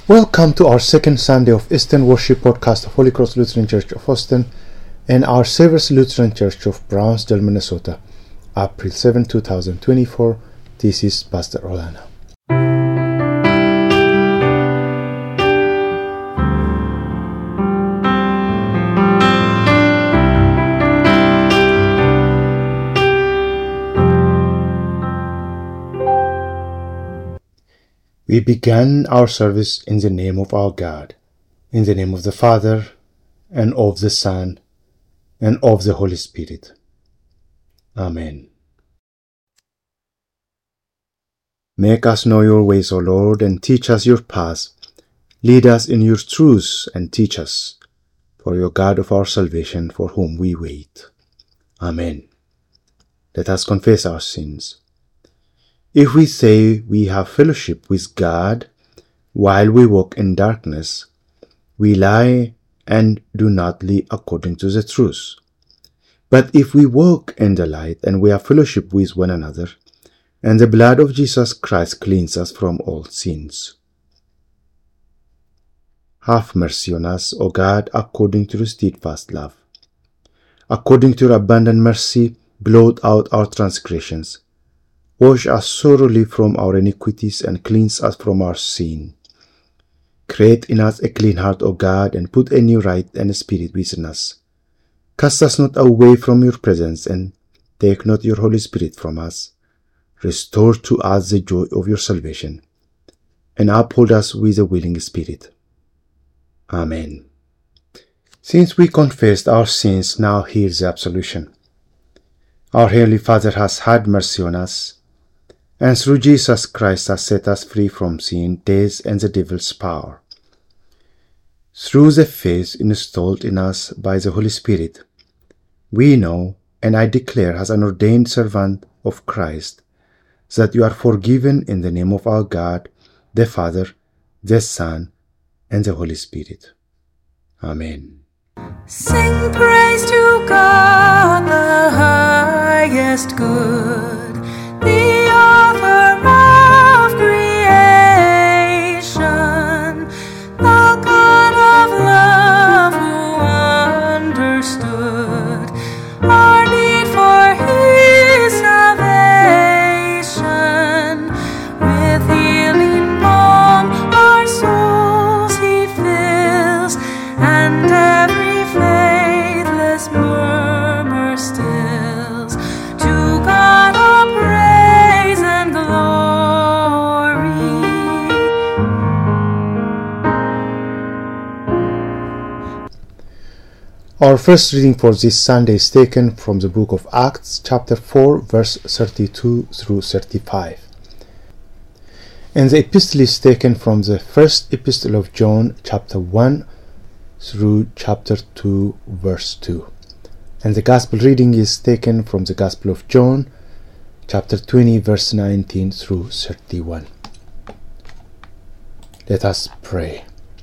Welcome to our second Sunday of Eastern Worship podcast of Holy Cross Lutheran Church of Austin and our Saviour's Lutheran Church of Brownsdale, Minnesota, April 7, 2024. This is Pastor Olana. We began our service in the name of our God, in the name of the Father, and of the Son, and of the Holy Spirit. Amen. Make us know your ways, O Lord, and teach us your paths. Lead us in your truths, and teach us, for your God of our salvation, for whom we wait. Amen. Let us confess our sins. If we say we have fellowship with God while we walk in darkness, we lie and do not live according to the truth. But if we walk in the light and we have fellowship with one another, and the blood of Jesus Christ cleanses us from all sins. Have mercy on us, O God, according to your steadfast love. According to your abundant mercy, blot out our transgressions. Wash us thoroughly from our iniquities and cleanse us from our sin. Create in us a clean heart, O God, and put a new right and spirit within us. Cast us not away from your presence, and take not your Holy Spirit from us. Restore to us the joy of your salvation, and uphold us with a willing spirit. Amen. Since we confessed our sins, now hear the absolution. Our Heavenly Father has had mercy on us, and through Jesus Christ has set us free from sin, death, and the devil's power. Through the faith installed in us by the Holy Spirit, we know, and I declare as an ordained servant of Christ, that you are forgiven in the name of our God, the Father, the Son, and the Holy Spirit. Amen. Sing praise to God, the highest good, the author of creation, the God of love who understood our need for his salvation. With healing balm our souls he fills, and every faithless murmur stills. To God all praise and glory. Our first reading for this Sunday is taken from the book of Acts, chapter 4, verse 32 through 35. And the epistle is taken from the first epistle of John, chapter 1 through chapter 2, verse 2. And the gospel reading is taken from the Gospel of John, chapter 20, verse 19 through 31. Let us pray.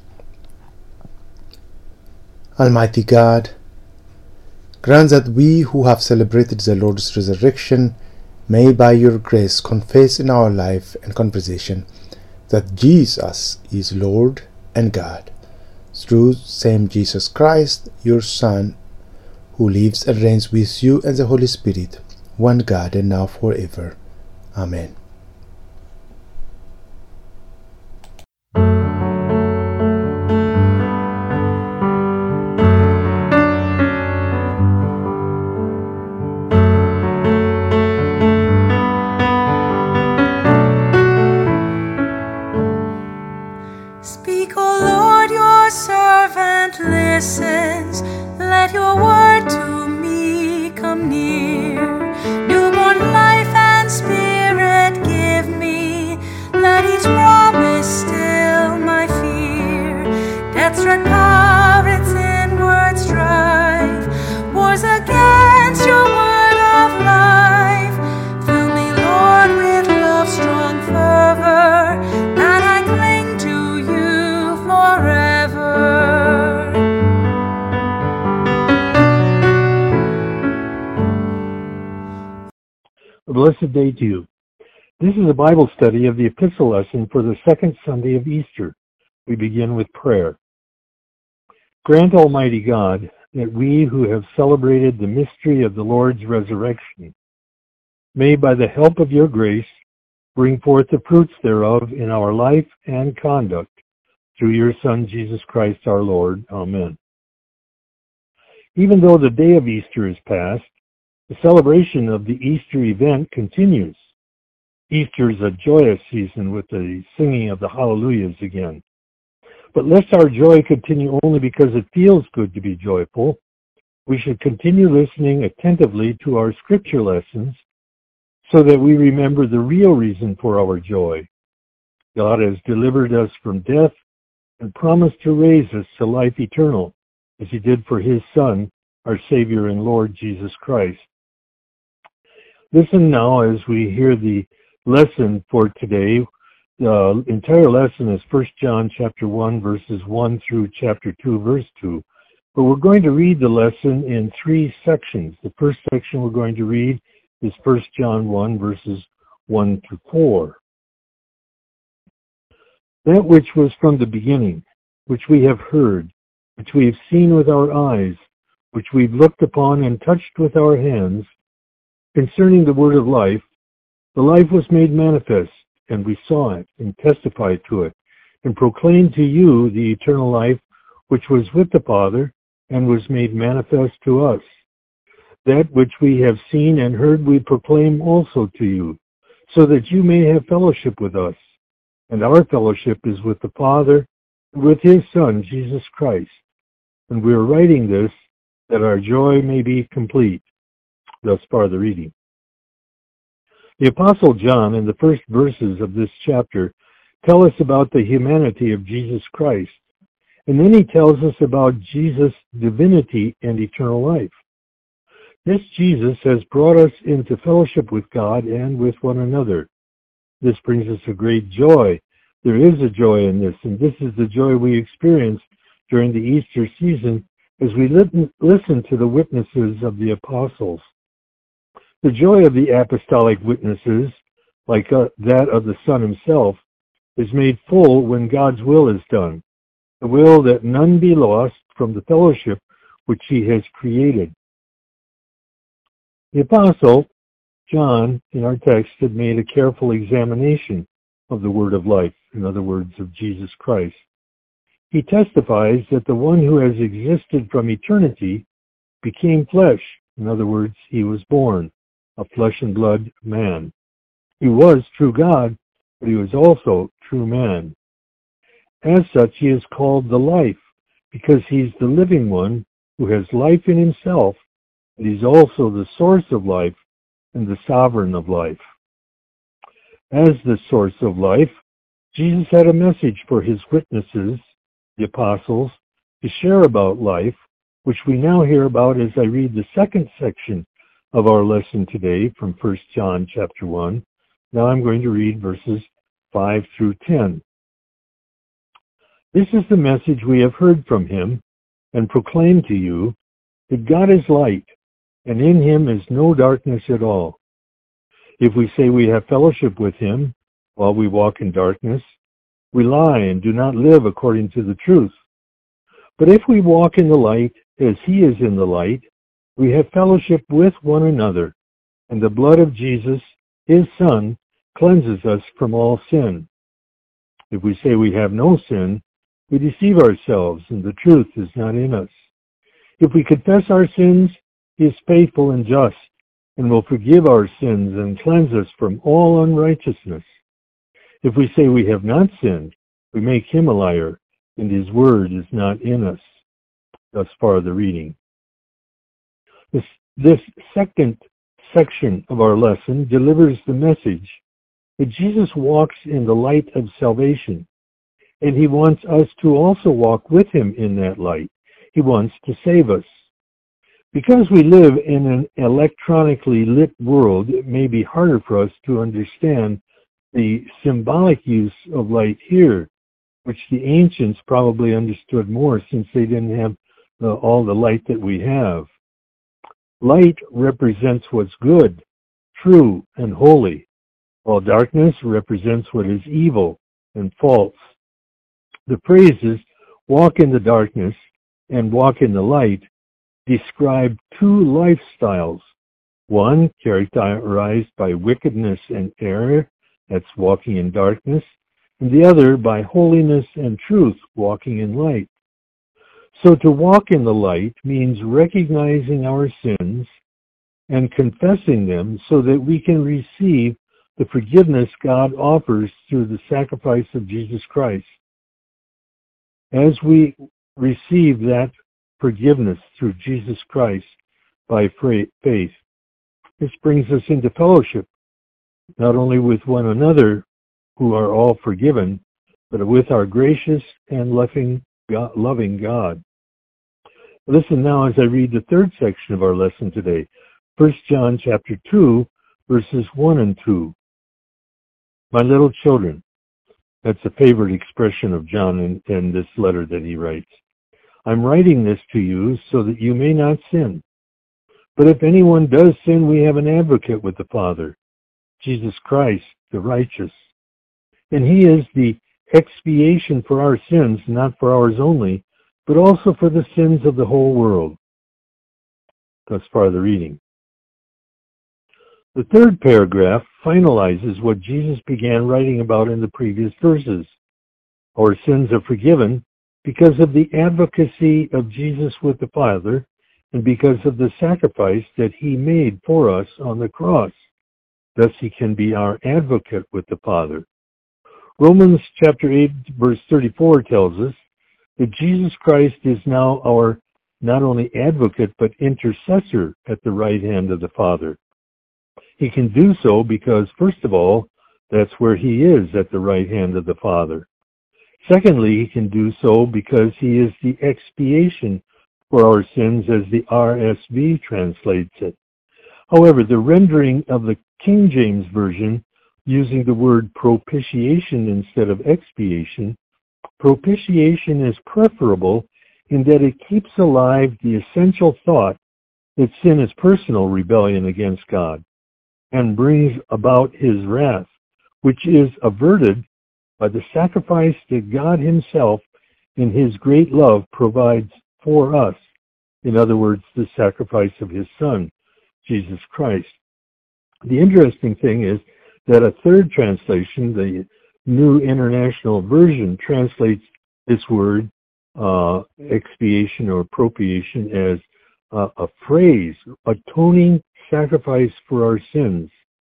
Almighty God, grant that we who have celebrated the Lord's resurrection may by your grace confess in our life and conversation that Jesus is Lord and God, through same Jesus Christ, your Son, who lives and reigns with you and the Holy Spirit, one God, and now forever. Amen. Speak, O Lord, your servant listens. Let your word to me come near. Newborn life and spirit give me. Let each promise still my fear. Death's red power, its inward strife, wars against your word of life. Fill me, Lord, with love's strong fervor, that I cling to you forever. A blessed day to you. This is a Bible study of the epistle lesson for the second Sunday of Easter. we begin with prayer. Grant, Almighty God, that we who have celebrated the mystery of the Lord's resurrection may, by the help of your grace, bring forth the fruits thereof in our life and conduct, through your Son, Jesus Christ our Lord. Amen. Even though the day of Easter is past, the celebration of the Easter event continues. Easter is a joyous season with the singing of the hallelujahs again. But lest our joy continue only because it feels good to be joyful, we should continue listening attentively to our scripture lessons so that we remember the real reason for our joy. God has delivered us from death and promised to raise us to life eternal, as he did for his Son, our Savior and Lord Jesus Christ. Listen now as we hear the lesson for today. The entire lesson is 1 John chapter 1, verses 1 through chapter 2, verse 2. But we're going to read the lesson in 3 sections. The first section we're going to read is 1 John 1, verses 1 to 4. That which was from the beginning, which we have heard, which we have seen with our eyes, which we've looked upon and touched with our hands, concerning the word of life, the life was made manifest, and we saw it, and testified to it, and proclaimed to you the eternal life which was with the Father, and was made manifest to us. That which we have seen and heard we proclaim also to you, so that you may have fellowship with us. And our fellowship is with the Father, and with his Son, Jesus Christ. And we are writing this, that our joy may be complete. Thus far the reading. The Apostle John, in the first verses of this chapter, tell us about the humanity of Jesus Christ, and then he tells us about Jesus' divinity and eternal life. This Jesus has brought us into fellowship with God and with one another. This brings us a great joy. There is a joy in this, and this is the joy we experience during the Easter season as we listen to the witnesses of the apostles. The joy of the apostolic witnesses, like that of the Son himself, is made full when God's will is done, the will that none be lost from the fellowship which he has created. The apostle John, in our text, had made a careful examination of the word of life, in other words, of Jesus Christ. He testifies that the one who has existed from eternity became flesh, in other words, he was born, a flesh and blood man. He was true God, but he was also true man. As such, he is called the life, because he's the living one who has life in himself, and he's also the source of life and the sovereign of life. As the source of life, Jesus had a message for his witnesses, the apostles, to share about life, which we now hear about as I read the second section of our lesson today from 1 John chapter 1. Now I'm going to read verses 5 through 10. This is the message we have heard from him and proclaim to you, that God is light, and in him is no darkness at all. If we say we have fellowship with him while we walk in darkness, we lie and do not live according to the truth. But if we walk in the light as he is in the light, we have fellowship with one another, and the blood of Jesus, his Son, cleanses us from all sin. If we say we have no sin, we deceive ourselves, and the truth is not in us. If we confess our sins, he is faithful and just, and will forgive our sins and cleanse us from all unrighteousness. If we say we have not sinned, we make him a liar, and his word is not in us. Thus far the reading. This second section of our lesson delivers the message that Jesus walks in the light of salvation, and he wants us to also walk with him in that light. He wants to save us. Because we live in an electronically lit world, it may be harder for us to understand the symbolic use of light here, which the ancients probably understood more since they didn't have all the light that we have. Light represents what's good, true, and holy, while darkness represents what is evil and false. The phrases walk in the darkness and walk in the light describe two lifestyles. One characterized by wickedness and error, that's walking in darkness, and the other by holiness and truth, walking in light. So to walk in the light means recognizing our sins and confessing them so that we can receive the forgiveness God offers through the sacrifice of Jesus Christ. As we receive that forgiveness through Jesus Christ by faith, this brings us into fellowship, not only with one another, who are all forgiven, but with our gracious and loving God. Listen now as I read the third section of our lesson today, 1 John chapter 2, verses 1 and 2. My little children, that's a favorite expression of John in this letter that he writes. I'm writing this to you so that you may not sin. But if anyone does sin, we have an advocate with the Father, Jesus Christ, the righteous. And he is the expiation for our sins, not for ours only, but also for the sins of the whole world. Thus far the reading. The third paragraph finalizes what Jesus began writing about in the previous verses. Our sins are forgiven because of the advocacy of Jesus with the Father and because of the sacrifice that he made for us on the cross. Thus he can be our advocate with the Father. Romans chapter 8, verse 34 tells us that Jesus Christ is now our not only advocate but intercessor at the right hand of the Father. He can do so because, first of all, that's where he is at the right hand of the Father. Secondly, he can do so because he is the expiation for our sins, as the RSV translates it. However, the rendering of the King James Version, using the word propitiation instead of expiation, propitiation is preferable in that it keeps alive the essential thought that sin is personal rebellion against God and brings about his wrath, which is averted by the sacrifice that God himself in his great love provides for us. In other words, the sacrifice of his Son, Jesus Christ. The interesting thing is that a third translation, the New International Version, translates this word, expiation or propitiation, as a phrase, atoning sacrifice for our sins.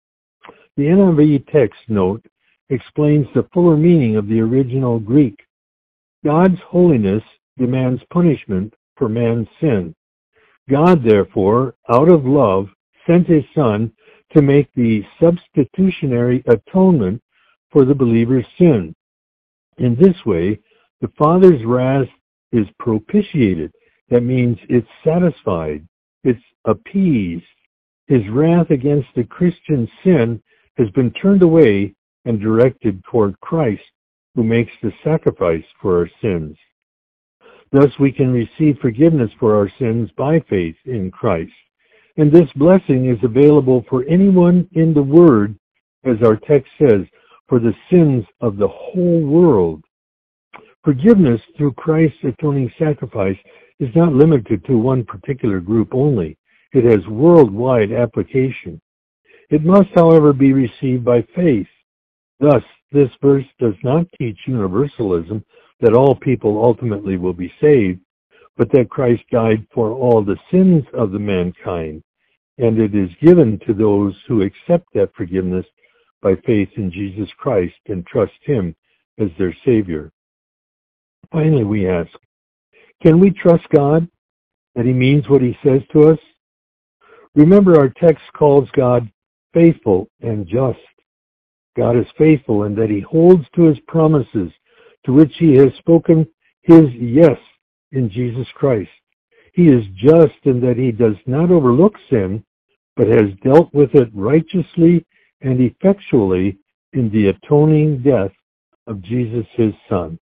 The NIV text note explains the fuller meaning of the original Greek. God's holiness demands punishment for man's sin. God, therefore, out of love, sent his Son to make the substitutionary atonement for the believer's sin. In this way, the Father's wrath is propitiated. That means it's satisfied, it's appeased. His wrath against the Christian sin has been turned away and directed toward Christ, who makes the sacrifice for our sins. Thus we can receive forgiveness for our sins by faith in Christ. And this blessing is available for anyone in the Word, as our text says, for the sins of the whole world. Forgiveness through Christ's atoning sacrifice is not limited to one particular group only. It has worldwide application. It must, however, be received by faith. Thus, this verse does not teach universalism, that all people ultimately will be saved, but that Christ died for all the sins of the mankind, and it is given to those who accept that forgiveness by faith in Jesus Christ and trust him as their Savior. Finally, we ask, can we trust God that he means what he says to us? Remember, our text calls God faithful and just. God is faithful in that he holds to his promises, to which he has spoken his yes in Jesus Christ. He is just in that he does not overlook sin, but has dealt with it righteously and effectually in the atoning death of Jesus, his Son.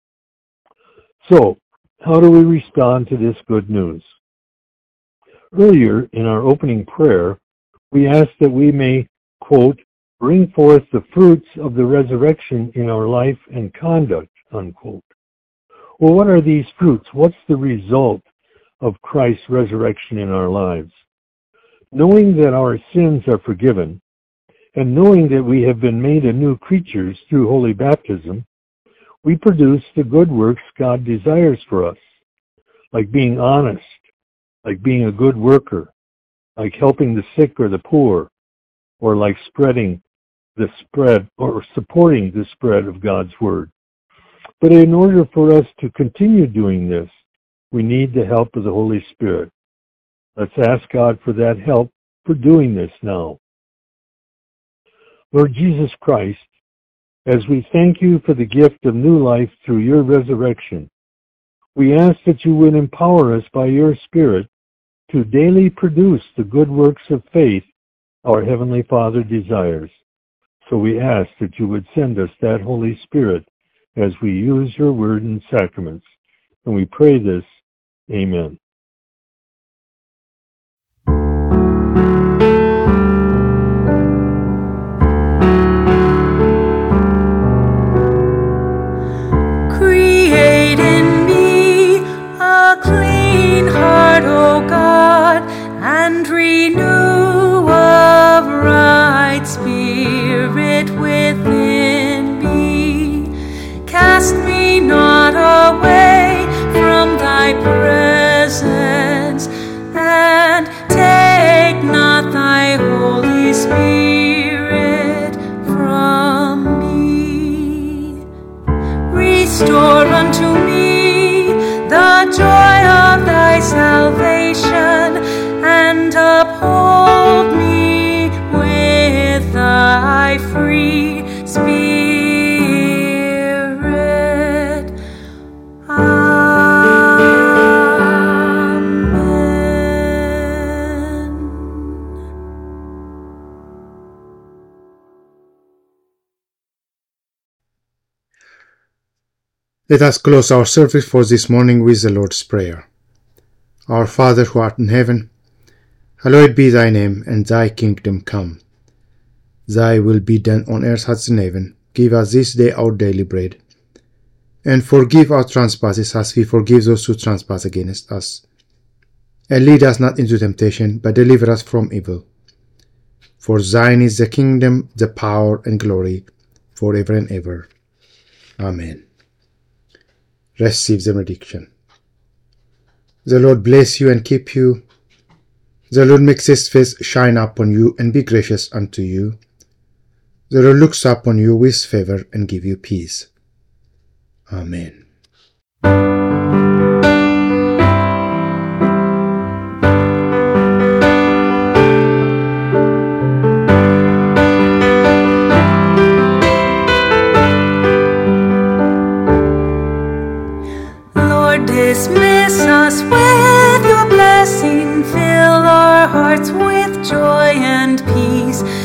So, how do we respond to this good news? Earlier in our opening prayer, we asked that we may, quote, bring forth the fruits of the resurrection in our life and conduct, unquote. Well, what are these fruits? What's the result of Christ's resurrection in our lives? Knowing that our sins are forgiven, and knowing that we have been made a new creatures through holy baptism, we produce the good works God desires for us, like being honest, like being a good worker, like helping the sick or the poor, or like supporting the spread of God's word. But in order for us to continue doing this, we need the help of the Holy Spirit. Let's ask God for that help for doing this now. Lord Jesus Christ, as we thank you for the gift of new life through your resurrection, we ask that you would empower us by your Spirit to daily produce the good works of faith our Heavenly Father desires. So we ask that you would send us that Holy Spirit as we use your word and sacraments. And we pray this. Amen. Create in me a clean heart, O God, and renew a right spirit within me. Cast me not away from thy presence, and take not thy Holy Spirit from me. Restore unto me the joy of thy salvation, and uphold me with thy free Spirit. Amen. Let us close our service for this morning with the Lord's Prayer. Our Father who art in heaven, hallowed be thy name, and thy kingdom come. Thy will be done on earth as in heaven. Give us this day our daily bread, and forgive our trespasses as we forgive those who trespass against us. And lead us not into temptation, but deliver us from evil. For thine is the kingdom, the power, and glory, forever and ever. Amen. Receive the benediction. The Lord bless you and keep you. The Lord makes his face shine upon you and be gracious unto you. The Lord looks upon you with favor and give you peace. Amen. Dismiss us with your blessing, fill our hearts with joy and peace.